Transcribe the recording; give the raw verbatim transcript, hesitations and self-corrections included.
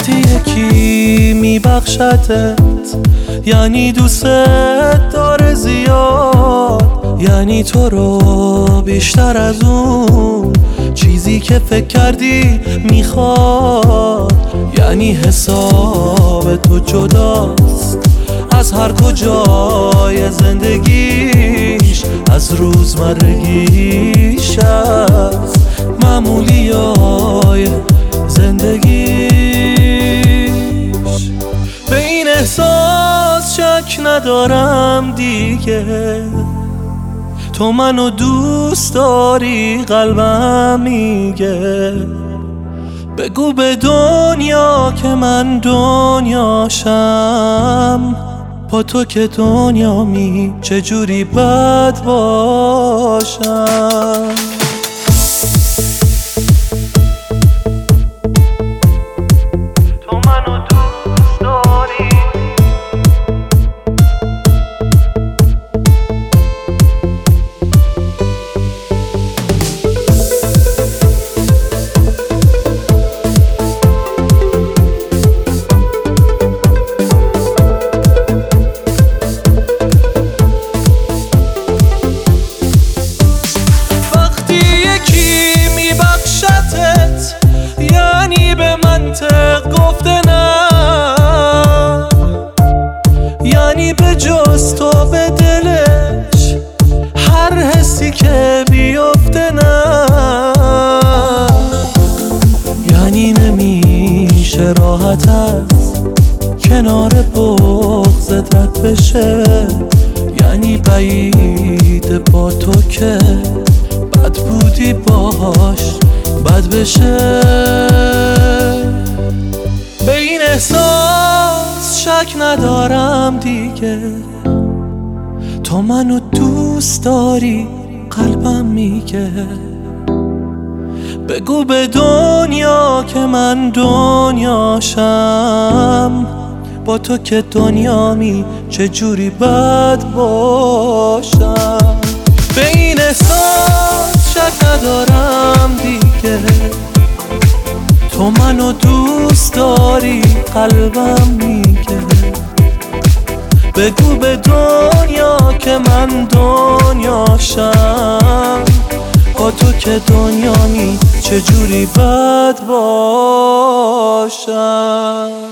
وقتی یکی میبخشتت یعنی دوست داره زیاد، یعنی تو رو بیشتر از اون چیزی که فکر کردی میخواد، یعنی حساب تو جداست از هر کجای زندگیش، از روزمرگیش، از معمولیای زندگیش. به این احساس شک ندارم دیگه، تو منو دوست داری قلبم میگه. بگو به دنیا که من دنیاشم، با تو که دنیا می چجوری بد باشم. تو منو دوست داری، یعنی به منطق گفته نه، یعنی به جز تو به دلش هر حسی که بیفته نه، یعنی نمیشه راحت از کنار بغضت رد بشه، یعنی بعید با تو که بد بودی باش بد بشه. به این احساس شک ندارم دیگه، تو منو دوست داری قلبم میگه. بگو به دنیا که من دنیاشم، با تو که دنیا می چجوری بد باشم. به این احساس شک ندارم دیگه، تو منو دوست داری قلبم میگه. بگو به دنیا که من دنیاشم، با تو که دنیا می چجوری بد باشم.